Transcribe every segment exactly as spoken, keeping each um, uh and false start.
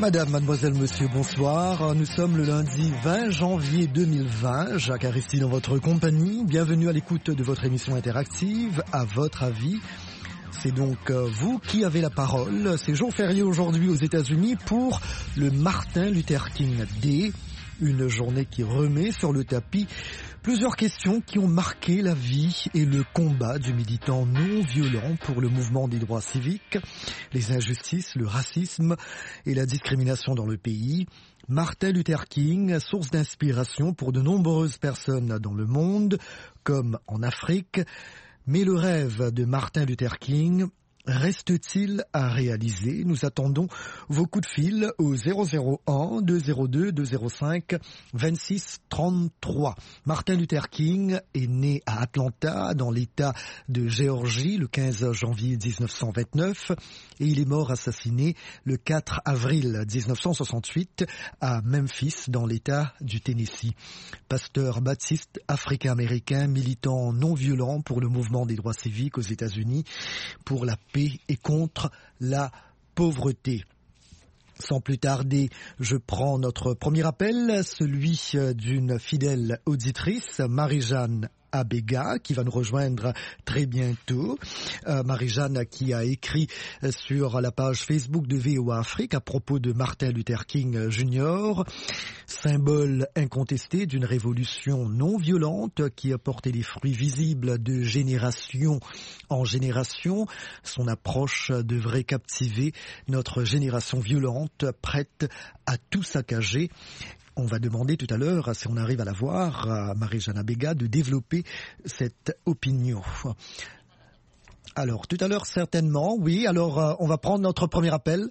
Madame, mademoiselle, monsieur, bonsoir. Nous sommes le lundi vingt janvier deux mille vingt. Jacques Aristide en votre compagnie. Bienvenue à l'écoute de votre émission interactive. À votre avis, c'est donc vous qui avez la parole. C'est jour férié aujourd'hui aux États-Unis pour le Martin Luther King Day. Une journée qui remet sur le tapis plusieurs questions qui ont marqué la vie et le combat du militant non violent pour le mouvement des droits civiques, les injustices, le racisme et la discrimination dans le pays. Martin Luther King, source d'inspiration pour de nombreuses personnes dans le monde, comme en Afrique. Mais le rêve de Martin Luther King reste-t-il à réaliser? Nous attendons vos coups de fil au zéro zéro un deux zéro deux deux zéro cinq vingt-six trente-trois. Martin Luther King est né à Atlanta, dans l'État de Géorgie, le quinze janvier dix-neuf cent vingt-neuf, et il est mort assassiné le quatre avril dix-neuf cent soixante-huit à Memphis, dans l'État du Tennessee. Pasteur baptiste africain-américain, militant non violent pour le mouvement des droits civiques aux États-Unis, pour la et contre la pauvreté. Sans plus tarder, je prends notre premier appel, celui d'une fidèle auditrice, Marie-Jeanne Abega, qui va nous rejoindre très bientôt. Euh, Marie-Jeanne qui a écrit sur la page Facebook de V O A Afrique à propos de Martin Luther King Junior, symbole incontesté d'une révolution non violente qui a porté des fruits visibles de génération en génération. Son approche devrait captiver notre génération violente, prête à tout saccager. On va demander tout à l'heure, si on arrive à la voir, à Marie-Jeanne Abega, de développer cette opinion. Alors, tout à l'heure, certainement, oui. Alors, euh, on va prendre notre premier appel.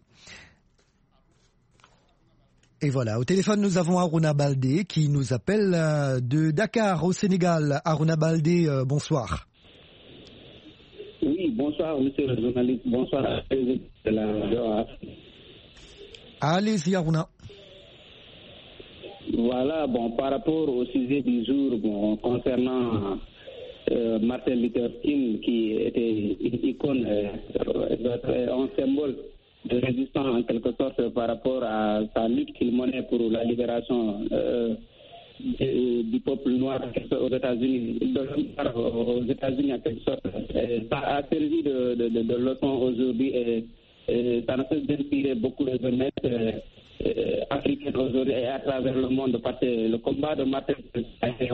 Et voilà, au téléphone, nous avons Aruna Baldé qui nous appelle euh, de Dakar, au Sénégal. Aruna Baldé, euh, bonsoir. Oui, bonsoir, monsieur le journaliste. Bonsoir à de la... Allez-y, Aruna. Voilà, bon, par rapport au sujet du jour, bon, concernant euh, Martin Luther King, qui était une icône, euh, un symbole de résistance en quelque sorte par rapport à sa lutte qu'il menait pour la libération euh, du, du peuple noir aux États-Unis, de, aux États-Unis en quelque sorte. Et ça a servi de, de, de, de leçon aujourd'hui et, et ça ne peut d'inspirer beaucoup de jeunesse euh, Euh, africaine aujourd'hui et à travers le monde, parce que le combat de Martin a été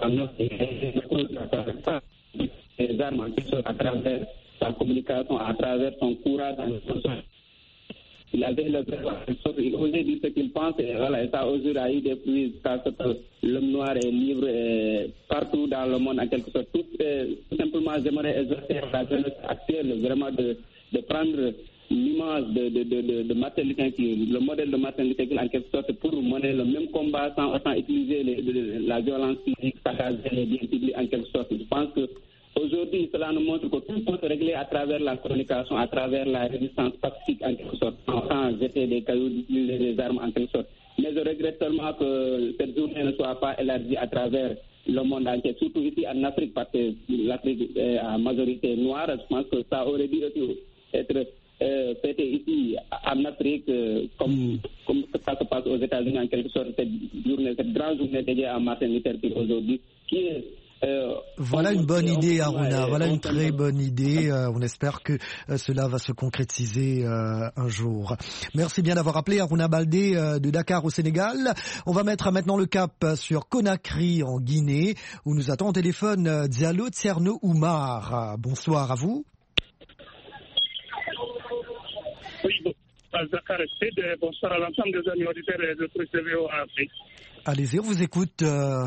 des armes à travers sa communication, à travers son courage. Il avait le il osait dire ce qu'il pense et voilà, et ça aujourd'hui a eu des fruits parce que l'homme noir est libre et partout dans le monde en quelque sorte. Tout, euh, tout simplement, j'aimerais exhorter la jeunesse actuelle vraiment de, de prendre l'image de, de, de, de, de Martin Luther King, le modèle de Martin Luther King en quelque sorte pour mener le même combat sans autant utiliser les, de, la violence physique, saccager les biens publics en quelque sorte. Je pense que aujourd'hui, cela nous montre que tout peut se régler à travers la communication, à travers la résistance pacifique en quelque sorte, sans jeter des cailloux, d'utiliser des armes en quelque sorte. Mais je regrette seulement que cette journée ne soit pas élargie à travers le monde entier, surtout ici en Afrique, parce que l'Afrique est à majorité noire. Je pense que ça aurait dû être Euh, fêté ici en Afrique euh, comme, comme ça se passe aux États-Unis en quelque sorte, cette journée, cette grande journée dédiée à Martin Luther King aujourd'hui, qui est euh, voilà une bonne idée, Aruna. Voilà une très bonne idée. Euh, on espère que euh, cela va se concrétiser euh, un jour. Merci bien d'avoir appelé, Aruna Baldé euh, de Dakar au Sénégal. On va mettre maintenant le cap sur Conakry en Guinée, où nous attend au téléphone euh, Diallo Tierno Oumar. Bonsoir à vous. Oui, bonsoir Dakar Estide, bonsoir à l'ensemble des amis auditeurs et de tous les V O A Afrique. Allez-y, on vous écoute. Euh...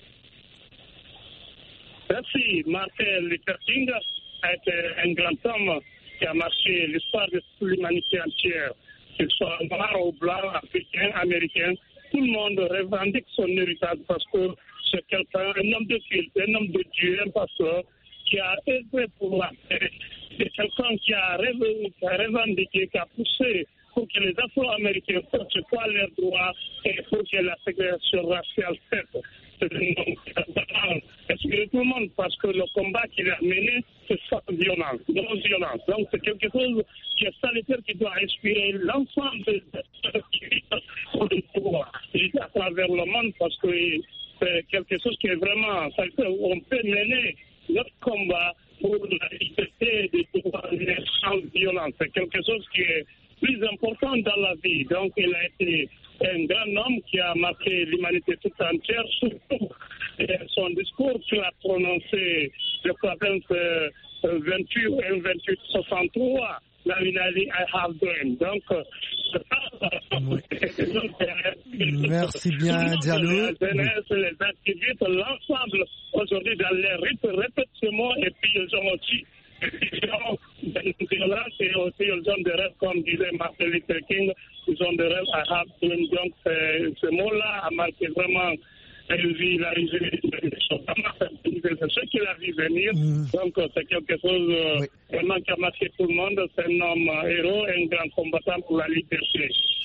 Merci. Martin Luther King a été un grand homme qui a marqué l'histoire de toute l'humanité entière, qu'il soit noir ou blanc, africain, américain. Tout le monde revendique son héritage parce que c'est quelqu'un, un homme de culte, un homme de Dieu, un pasteur qui a œuvré pour la paix. C'est quelqu'un qui a, réveillé, qui a revendiqué, qui a poussé pour que les Afro-Américains portent quoi leurs droits et pour que la ségrégation raciale cesse. C'est un homme qui a inspiré tout le monde parce que le combat qu'il a mené, c'est sans violence, non violence. Donc c'est quelque chose qui est salutaire, qui doit inspirer l'ensemble pour le pouvoir à travers le monde, parce que c'est quelque chose qui est vraiment, on peut mener notre combat pour la liberté des pouvoirs sans violence. C'est quelque chose qui est plus important dans la vie. Donc il a été un grand homme qui a marqué l'humanité toute entière, surtout son discours qu'il a prononcé le vingt-huit et vingt-huit soixante-trois. Là, il a dit I have dreamed. Donc, oui. Merci bien, Diallo. Les jeunesse, les activistes, l'ensemble, aujourd'hui, dans les rites, répètent ce mot, et puis ils ont aussi des violences, et aussi ils ont des rêves, comme disait Martin Luther King, ils ont des rêves I have dreamed. Donc, ce mot-là a marqué vraiment il a c'est ce qu'il a vu venir. Mmh. Donc, c'est quelque chose oui. vraiment qui a marqué tout le monde. C'est un homme héros, un grand combattant pour la liberté.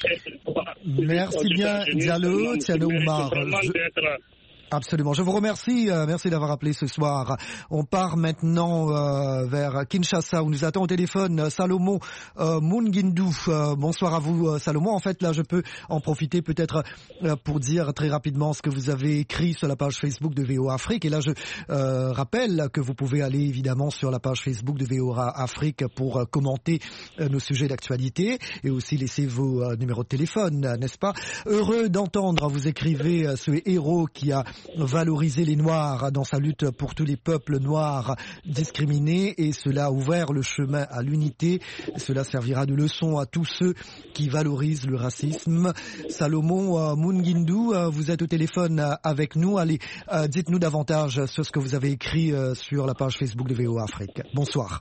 Merci bien, Diallo, Tiano Oumar. Absolument. Je vous remercie. Euh, merci d'avoir appelé ce soir. On part maintenant euh, vers Kinshasa où nous attend au téléphone euh, Salomon euh, Mungindu. Euh, bonsoir à vous, euh, Salomon. En fait, là, je peux en profiter peut-être euh, pour dire très rapidement ce que vous avez écrit sur la page Facebook de V O A Afrique. Et là, je euh, rappelle que vous pouvez aller évidemment sur la page Facebook de V O A Afrique pour euh, commenter euh, nos sujets d'actualité et aussi laisser vos euh, numéros de téléphone, euh, n'est-ce pas? Heureux d'entendre, vous écrivez, euh, ce héros qui a valoriser les Noirs dans sa lutte pour tous les peuples noirs discriminés, et cela a ouvert le chemin à l'unité. Cela servira de leçon à tous ceux qui valorisent le racisme. Salomon euh, Mungindu, euh, vous êtes au téléphone euh, avec nous. Allez, euh, dites-nous davantage sur ce que vous avez écrit euh, sur la page Facebook de V O A Afrique. Bonsoir.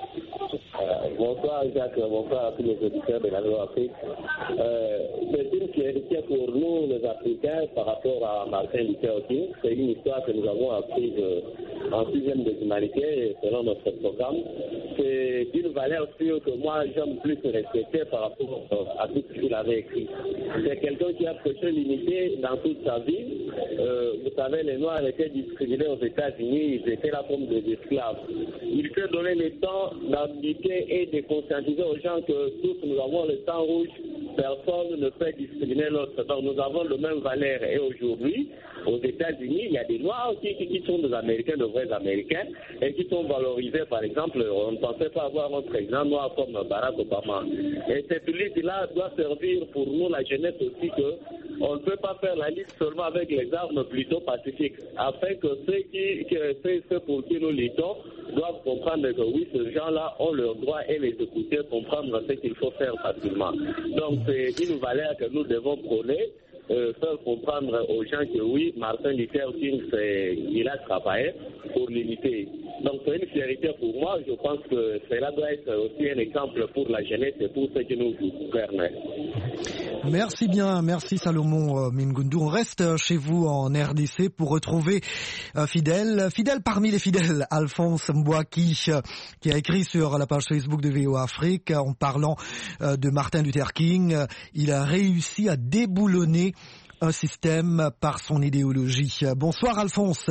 Bonsoir Jacques, bonsoir à tous les auditeurs de la V O A Afrique. Euh, c'est une fierté pour nous les Africains par rapport à Martin Luther King. C'est une histoire que nous avons apprise euh, en sixième de l'humanité selon notre programme. C'est d'une valeur sûre que moi j'aime plus respecter par rapport euh, à tout ce qu'il avait écrit. C'est quelqu'un qui a prêché l'unité dans toute sa vie. Euh, vous savez, les Noirs étaient discriminés aux États-Unis, ils étaient là comme des esclaves. Il peut donner le temps d'indiquer et de conscientiser aux gens que tous nous avons le sang rouge, personne ne peut discriminer l'autre. Donc nous avons le même valeur. Et aujourd'hui, aux États-Unis, il y a des Noirs aussi qui, qui sont des Américains, de vrais Américains, et qui sont valorisés. Par exemple, on ne pensait pas avoir un président noir comme Barack Obama. Et cette liste-là doit servir pour nous, la jeunesse aussi, que on ne peut pas faire la liste seulement avec les armes plutôt pacifiques, afin que ceux, qui, que ceux, ceux pour qui nous luttons doivent comprendre que oui, ces gens-là ont leurs droits et les écouter, comprendre ce qu'il faut faire facilement. Donc c'est une valeur que nous devons prôner, euh, faire comprendre aux gens que oui, Martin Luther King, il a travaillé pour l'unité. Donc c'est une fierté pour moi. Je pense que cela doit être aussi un exemple pour la jeunesse et pour ceux qui nous gouvernent. Merci bien, merci Salomon Mungindu. On reste chez vous en R D C pour retrouver euh, Fidèle, Fidèle parmi les fidèles, Alphonse Mbouaki, euh, qui a écrit sur la page Facebook de V O A Afrique en parlant euh, de Martin Luther King. Il a réussi à déboulonner un système par son idéologie. Bonsoir Alphonse.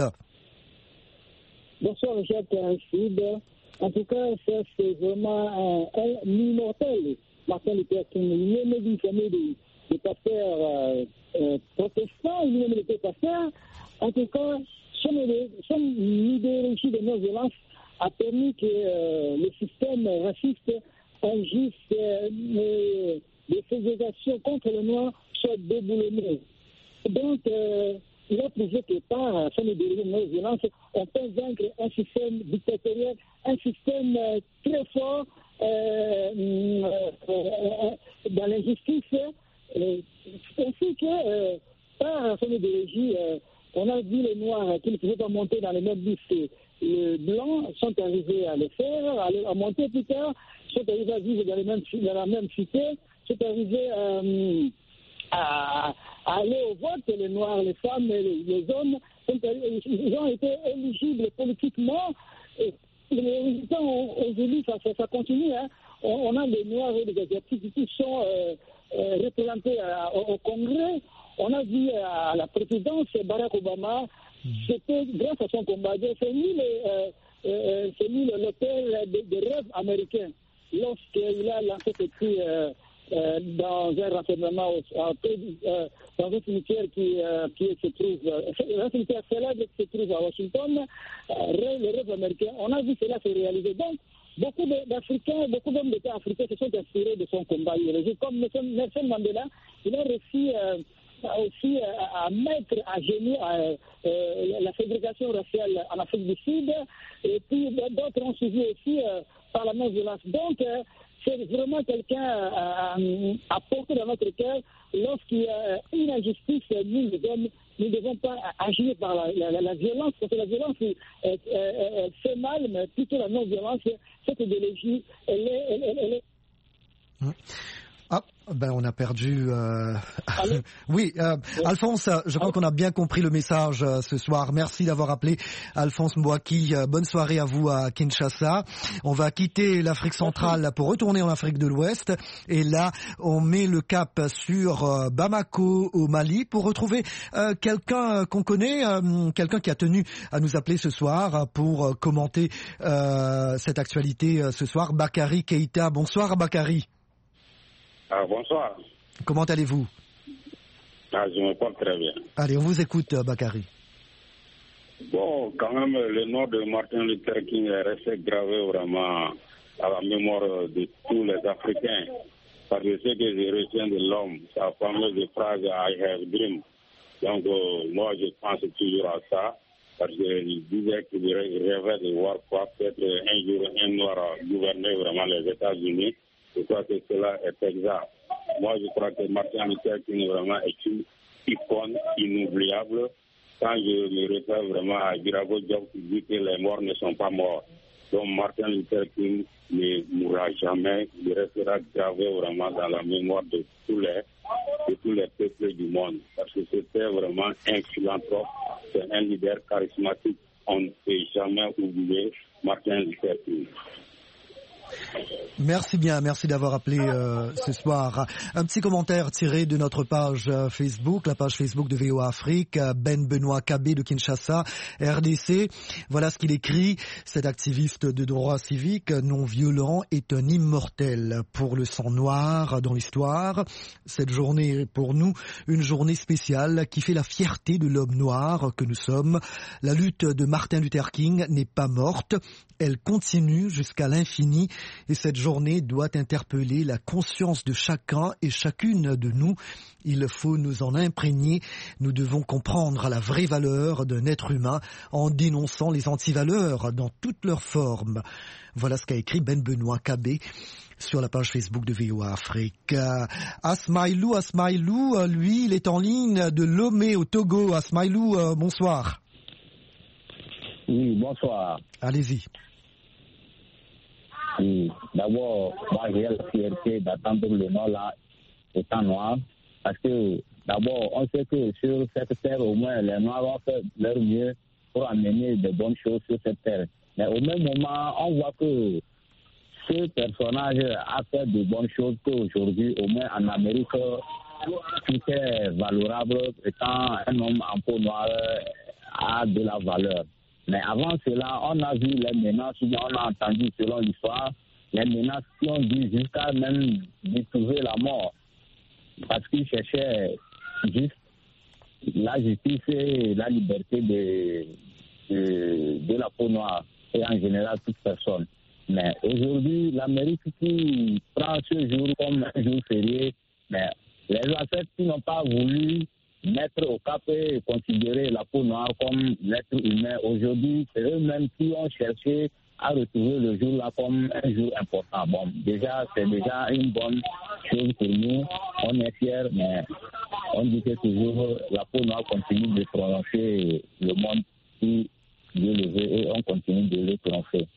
Bonsoir Jacques Aristide. En tout cas, ça c'est vraiment un, un immortel. Martin Luther King, il aimait d'une famille de, de pasteurs euh, euh, protestants, il aimait les pasteurs. En tout cas, son, son idéologie de non-violence a permis que euh, le système raciste, injuste, euh, de ségrégation contre le noir soit déboulonné. Donc, euh, il a prouvé que par son idéologie de non-violence, on peut vaincre un système dictatorial, un système euh, très fort, Euh, euh, dans l'injustice, euh, ainsi que euh, par son idéologie, euh, on a vu les Noirs qui ne pouvaient pas monter dans les mêmes bus que les Blancs sont arrivés à le faire, à, le, à monter plus tard, sont arrivés à vivre dans, les mêmes, dans la même cité, sont arrivés euh, à, à aller au vote, les Noirs, les femmes, les, les hommes, sont, ils ont été éligibles politiquement. Et, les résultats aujourd'hui, ça, ça, ça continue. Hein. On, on a des Noirs et des Asiatiques qui sont euh, euh, représentés à, au, au Congrès. On a vu à la présidence Barack Obama, mmh. c'était grâce à son combat. C'est lui, euh, euh, lui l'auteur des de rêves américains. Lorsqu'il a lancé ce prix euh, euh, dans un renseignement, euh, dans un cimetière qui, euh, qui se trouve, euh, un cimetière célèbre qui se trouve à Washington, euh, le rêve américain. On a vu cela se réaliser. Donc, beaucoup d'Africains, beaucoup d'hommes d'État africains se sont inspirés de son combat idéologique. Comme Nelson Mandela, il a réussi euh, aussi euh, à mettre à genoux euh, euh, la ségrégation raciale en Afrique du Sud. Et puis d'autres ont suivi aussi euh, par la non-violence. Donc, euh, c'est vraiment quelqu'un à, à porter dans notre cœur. Lorsqu'il y a une injustice, nous, les hommes, nous ne devons pas agir par la, la, la violence, parce que la violence elle, elle, elle fait mal, mais plutôt la non-violence, cette idéologie, elle est... Elle, elle, elle est... Mmh. Ah, ben on a perdu... Euh... oui, euh, Alphonse, je crois qu'on a bien compris le message euh, ce soir. Merci d'avoir appelé Alphonse Mbouaki. Euh, bonne soirée à vous à Kinshasa. On va quitter l'Afrique centrale pour retourner en Afrique de l'Ouest. Et là, on met le cap sur euh, Bamako au Mali pour retrouver euh, quelqu'un qu'on connaît, euh, quelqu'un qui a tenu à nous appeler ce soir pour euh, commenter euh, cette actualité euh, ce soir. Bakary Keïta. Bonsoir Bakary. Ah, bonsoir. Comment allez-vous? Ah, je me porte très bien. Allez, on vous écoute, Bakary. Bon, quand même, le nom de Martin Luther King est resté gravé vraiment à la mémoire de tous les Africains. Parce que ce que je retiens de l'homme, sa fameuse phrase « I have dream ». Donc, euh, moi, je pense toujours à ça. Parce qu'il disait qu'il rêvait de voir quoi, peut-être un jour, un noir gouverner vraiment les États-Unis. Je crois que cela est exact. Moi, je crois que Martin Luther King vraiment est une icône inoubliable. Quand je me réfère vraiment à Birago Diop qui dit que les morts ne sont pas morts. Donc Martin Luther King ne mourra jamais. Il restera gravé vraiment dans la mémoire de tous les, de tous les peuples du monde. Parce que c'était vraiment un philanthrope, c'est un leader charismatique. On ne peut jamais oublier Martin Luther King. Merci bien, merci d'avoir appelé euh, ce soir. Un petit commentaire tiré de notre page euh, Facebook, la page Facebook de V O A Afrique, Ben Benoît Kabé de Kinshasa, R D C. Voilà ce qu'il écrit. Cet activiste de droits civiques non violent est un immortel pour le sang noir dans l'histoire. Cette journée est pour nous une journée spéciale qui fait la fierté de l'homme noir que nous sommes. La lutte de Martin Luther King n'est pas morte, elle continue jusqu'à l'infini. Et cette journée doit interpeller la conscience de chacun et chacune de nous. Il faut nous en imprégner. Nous devons comprendre la vraie valeur d'un être humain en dénonçant les antivaleurs dans toutes leurs formes. Voilà ce qu'a écrit Ben Benoît Kabé sur la page Facebook de V O A Afrique. Asmaïlou, Asmaïlou, lui, il est en ligne de Lomé au Togo. Asmaïlou, euh, bonsoir. Oui, bonsoir. Allez-y. Oui, d'abord, moi j'ai la fierté d'attendre le nom là, étant noir, parce que d'abord, on sait que sur cette terre, au moins, les Noirs ont fait leur mieux pour amener de bonnes choses sur cette terre. Mais au même moment, on voit que ce personnage a fait de bonnes choses qu'aujourd'hui, au moins en Amérique, tout est valorable, étant un homme en peau noire a de la valeur. Mais avant cela, on a vu les menaces, on a entendu selon l'histoire, les menaces qui ont dû jusqu'à même lui trouver la mort. Parce qu'ils cherchaient juste la justice et la liberté de, de, de la peau noire et en général toute personne. Mais aujourd'hui, l'Amérique qui prend ce jour comme un jour férié, mais les ancêtres qui n'ont pas voulu mettre au cap et considérer la peau noire comme l'être humain. Aujourd'hui, c'est eux-mêmes qui ont cherché à retrouver le jour-là comme un jour important. Bon, déjà, c'est déjà une bonne chose pour nous. On est fiers, mais on dit que toujours la peau noire continue de prononcer le monde qui est levé et on continue de le prononcer.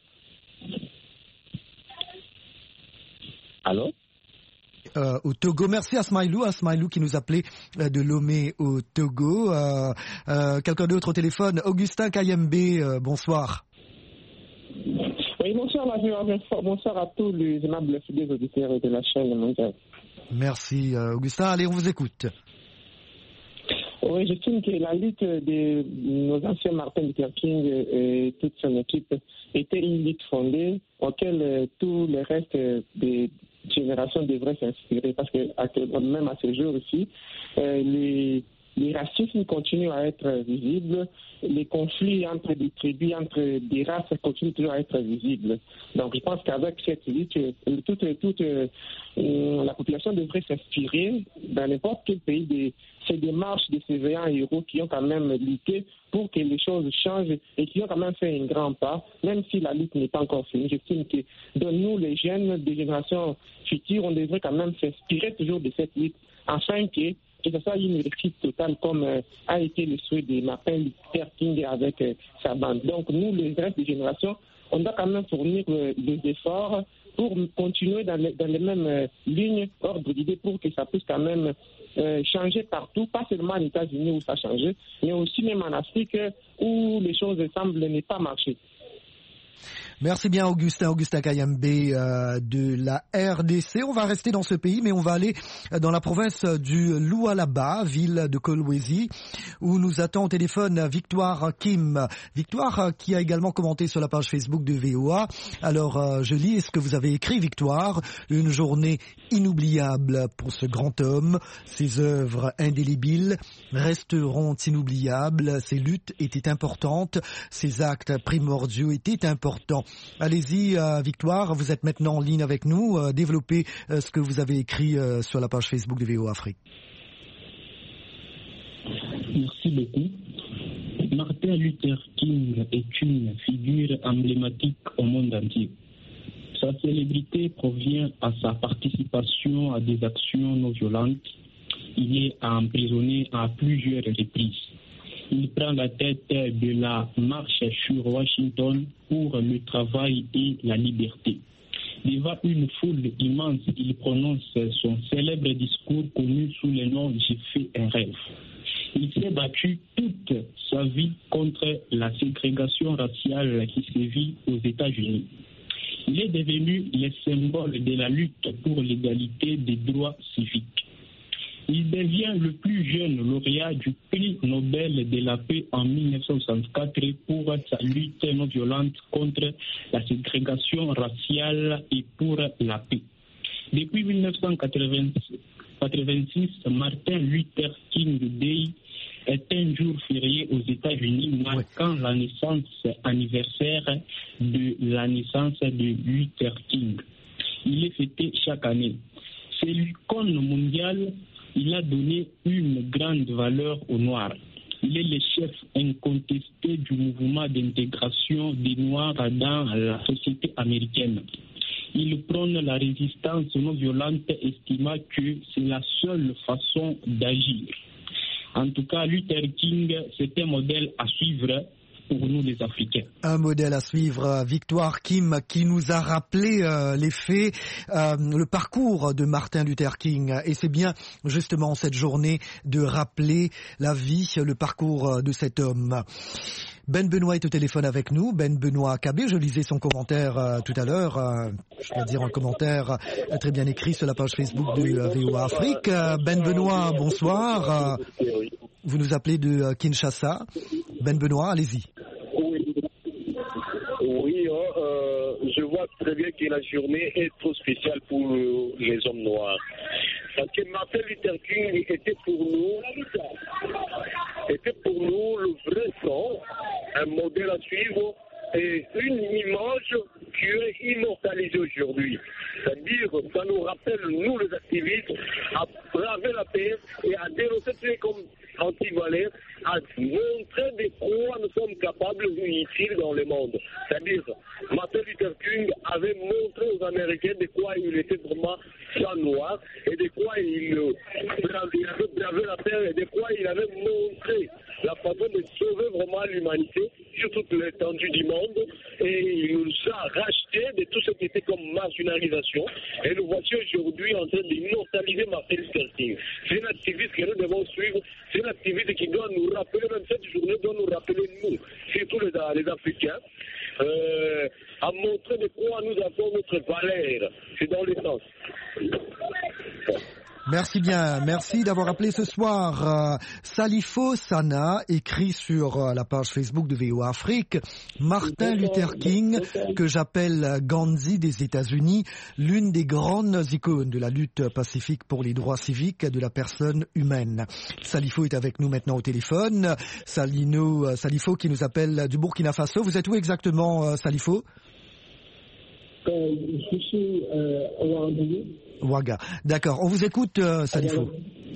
Allô? Euh, au Togo. Merci à Smailou, à Smailou qui nous appelait euh, de Lomé au Togo. Euh, euh, quelqu'un d'autre au téléphone, Augustin Kayembe, euh, bonsoir. Oui, bonsoir, bonsoir à tous les aimables fidèles auditeurs de la chaîne mondiale. Merci euh, Augustin, allez on vous écoute. Oui, j'estime que la lutte de nos anciens Martin Luther King et toute son équipe était une lutte fondée auquel tous les restes des génération devrait s'inspirer parce que même à ce jour aussi, euh, les, les racismes continuent à être visibles, les conflits entre des tribus, entre des races continuent toujours à être visibles. Donc je pense qu'avec cette lutte, toute, toute euh, la population devrait s'inspirer dans n'importe quel pays de ces démarches de ces veillants héros qui ont quand même lutté pour que les choses changent et qui ont quand même fait un grand pas, même si la lutte n'est pas encore finie. J'estime que de nous, les jeunes des générations futures, on devrait quand même s'inspirer toujours de cette lutte afin que que ce soit une réussite totale comme euh, a été le souhait de Martin Luther King avec euh, sa bande. Donc nous, les restes des générations, on doit quand même fournir euh, des efforts pour continuer dans les, dans les mêmes euh, lignes, ordre d'idées, pour que ça puisse quand même euh, changer partout, pas seulement aux États-Unis où ça a changé, mais aussi même en Afrique où les choses semblent ne pas marcher. Merci bien Augustin, Augustin Kayembe euh, de la R D C. On va rester dans ce pays, mais on va aller dans la province du Lualaba, ville de Kolwezi, où nous attend au téléphone Victoire Kim. Victoire qui a également commenté sur la page Facebook de V O A. Alors euh, je lis ce que vous avez écrit, Victoire. Une journée inoubliable pour ce grand homme. Ses œuvres indélébiles resteront inoubliables. Ses luttes étaient importantes. Ses actes primordiaux étaient importants. Allez-y, euh, Victoire, vous êtes maintenant en ligne avec nous. Euh, développez euh, ce que vous avez écrit euh, sur la page Facebook de V O A Afrique. Merci beaucoup. Martin Luther King est une figure emblématique au monde entier. Sa célébrité provient à sa participation à des actions non violentes. Il est emprisonné à plusieurs reprises. Il prend la tête de la marche sur Washington pour le travail et la liberté. Devant une foule immense, il prononce son célèbre discours connu sous le nom « J'ai fait un rêve ». Il s'est battu toute sa vie contre la ségrégation raciale qui sévit aux États-Unis. Il est devenu le symbole de la lutte pour l'égalité des droits civiques. Il devient le plus jeune lauréat du prix Nobel de la paix en mille neuf cent soixante-quatre pour sa lutte non violente contre la ségrégation raciale et pour la paix. Depuis mille neuf cent quatre-vingt-six, Martin Luther King Day est un jour férié aux États-Unis marquant la naissance anniversaire de la naissance de Luther King. Il est fêté chaque année. C'est l'icône mondiale. Il a donné une grande valeur aux Noirs. Il est le chef incontesté du mouvement d'intégration des Noirs dans la société américaine. Il prône la résistance non violente, estimant que c'est la seule façon d'agir. En tout cas, Luther King, c'est un modèle à suivre pour nous les Africains. Un modèle à suivre, Victoire Kim, qui nous a rappelé euh, les faits, euh, le parcours de Martin Luther King. Et c'est bien justement cette journée de rappeler la vie, le parcours de cet homme. Ben Benoît est au téléphone avec nous, Ben Benoît Kabé. Je lisais son commentaire euh, tout à l'heure, euh, je dois dire un commentaire euh, très bien écrit sur la page Facebook de euh, V O A Afrique. Euh, Ben Benoît, bonsoir. Euh, vous nous appelez de euh, Kinshasa. Ben Benoît, allez-y. Oui, oui euh, je vois très bien que la journée est trop spéciale pour euh, les hommes noirs. Parce que Martin Luther King était pour nous, était pour nous le vrai sang, un modèle à suivre et une image qui est immortalisée aujourd'hui. C'est-à-dire, ça nous rappelle, nous les activistes, à braver la paix et à dénoncer tout comme anti-valais, à montrer de quoi nous sommes capables utiles dans le monde. C'est-à-dire, Martin Luther King avait montré aux Américains de quoi il était vraiment sang noir et de quoi il, il avait bravé la terre et de quoi il avait montré la façon de sauver vraiment l'humanité sur toute l'étendue du monde, et il nous a racheté de tout ce qui était comme marginalisation, et nous voici aujourd'hui en train d'immortaliser Martin Luther King. C'est un activiste que nous devons suivre, c'est un activiste qui doit nous rappeler, même cette journée doit nous rappeler nous, surtout les, les Africains, euh, à montrer de quoi nous avons notre valeur. C'est dans le sens. Merci bien, merci d'avoir appelé ce soir. Euh, Salifo Sana écrit sur euh, la page Facebook de V O A Afrique, Martin Luther King, que j'appelle Gandhi des États-Unis, l'une des grandes icônes de la lutte pacifique pour les droits civiques de la personne humaine. Salifo est avec nous maintenant au téléphone. Salino, euh, Salifo qui nous appelle du Burkina Faso. Vous êtes où exactement, euh, Salifo? euh, Je suis euh, au Ouagadougou. Ouaga. D'accord. On vous écoute, euh, Salifo.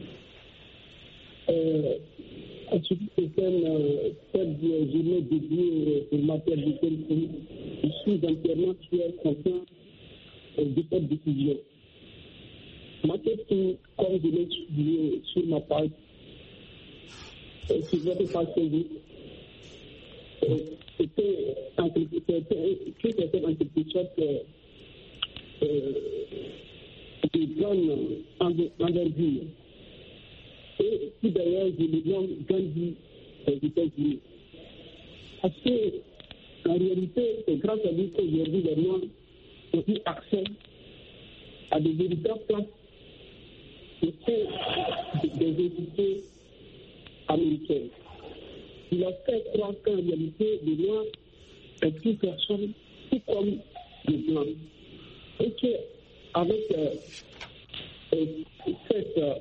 Euh, en ce qui concerne euh, cette journée dédiée pour Martin Luther King, je suis entièrement fier conscient de cette décision. Martin King, comme je l'ai souligné sur ma page, euh, sur votre page Facebook, euh, c'était en quelque sorte euh, de grande envergure. Et puis d'ailleurs, je le nomme Gandhi aux États-Unis. Parce que, en réalité, c'est grâce à lui qu'aujourd'hui, les Noirs ont eu accès à des véritables places au sein des entités américaines. Il a fait croire qu'en réalité, les Noirs est une personne tout comme les Blancs. Et que, avec euh, euh, cette, euh,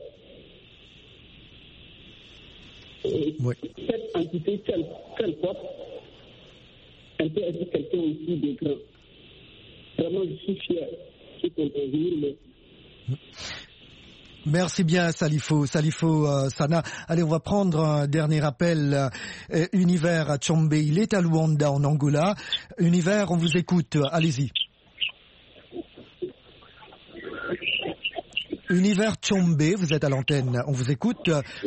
oui. cette entité qu'elle, qu'elle porte, elle peut être quelqu'un aussi de grand. Vraiment, je suis fier de intervenir. Merci bien, Salifo, Salifo euh, Sana. Allez, on va prendre un dernier appel. Euh, Univers Tchombe, il est à Luanda, en Angola. Univers, on vous écoute. Allez-y. Univers Tchombe, vous êtes à l'antenne, on vous écoute.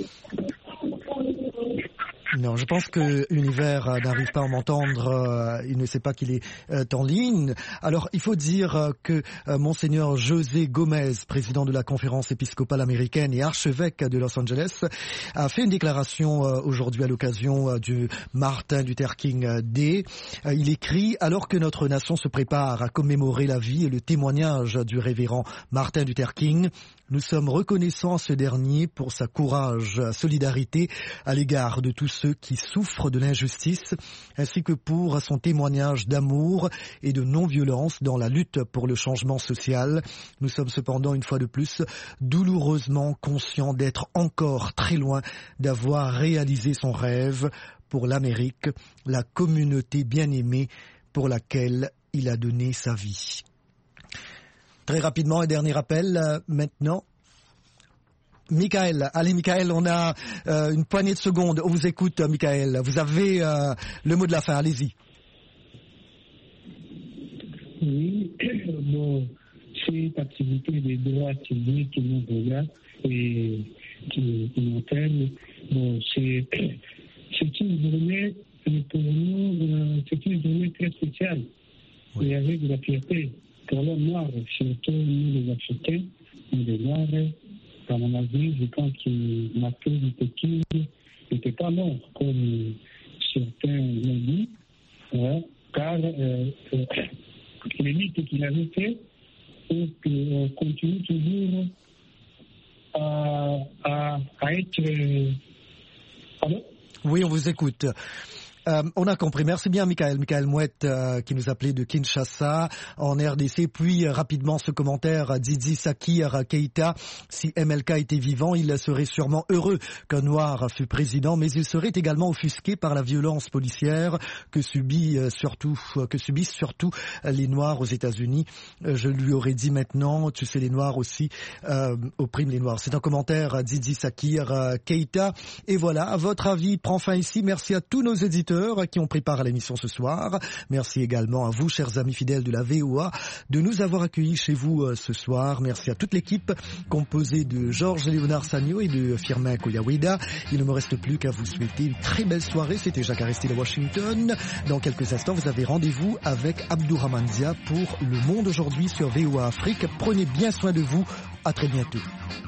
Non, je pense que Univers n'arrive pas à m'entendre, euh, il ne sait pas qu'il est euh, en ligne. Alors, il faut dire euh, que euh, Monseigneur José Gomez, président de la conférence épiscopale américaine et archevêque de Los Angeles, a fait une déclaration euh, aujourd'hui à l'occasion euh, du Martin Luther King Day. Euh, il écrit « Alors que notre nation se prépare à commémorer la vie et le témoignage du révérend Martin Luther King, nous sommes reconnaissants à ce dernier pour sa courage, solidarité à l'égard de tous ceux qui souffrent de l'injustice, ainsi que pour son témoignage d'amour et de non-violence dans la lutte pour le changement social. Nous sommes cependant, une fois de plus, douloureusement conscients d'être encore très loin d'avoir réalisé son rêve pour l'Amérique, la communauté bien-aimée pour laquelle il a donné sa vie. » Très rapidement, un dernier appel euh, maintenant. Michael, allez Michael, on a euh, une poignée de secondes. On vous écoute, Michael. Vous avez euh, le mot de la fin, allez-y. Oui, bon, cette activité des droits civiques qui nous regarde et qui nous appelle, bon, c'est, c'est une journée, pour nous, c'est une journée très spéciale, oui. Et avec de la fierté. Pour les Noirs, surtout nous les Africains, nous les Noirs, à mon avis, je pense que Martin Luther King n'était pas mort, comme certains l'ont dit, ouais, car euh, euh, les luttes qu'il avait fait, et qu'on continue toujours à, à, à être... Euh, pardon ? Oui, on vous écoute. Euh, on a compris. Merci bien, Michael. Michael Mouette, euh, qui nous appelait de Kinshasa, en R D C. Puis, euh, rapidement, ce commentaire, Didi Sakir Keïta, si M L K était vivant, il serait sûrement heureux qu'un Noir fût président, mais il serait également offusqué par la violence policière que subit, euh, surtout, euh, que subissent surtout euh, les Noirs aux États-Unis. Euh, je lui aurais dit maintenant, tu sais, les Noirs aussi euh, oppriment les Noirs. C'est un commentaire, Didi Sakir euh, Keïta. Et voilà, votre avis prend fin ici. Merci à tous nos éditeurs qui ont pris part à l'émission ce soir. Merci également à vous, chers amis fidèles de la V O A, de nous avoir accueillis chez vous euh, ce soir. Merci à toute l'équipe composée de Georges Léonard Sagno et de Firmin Koyaweda. Il ne me reste plus qu'à vous souhaiter une très belle soirée. C'était Jacques Aristide à Washington. Dans quelques instants, vous avez rendez-vous avec Abdourahmane Dia pour Le Monde aujourd'hui sur V O A Afrique. Prenez bien soin de vous. À très bientôt.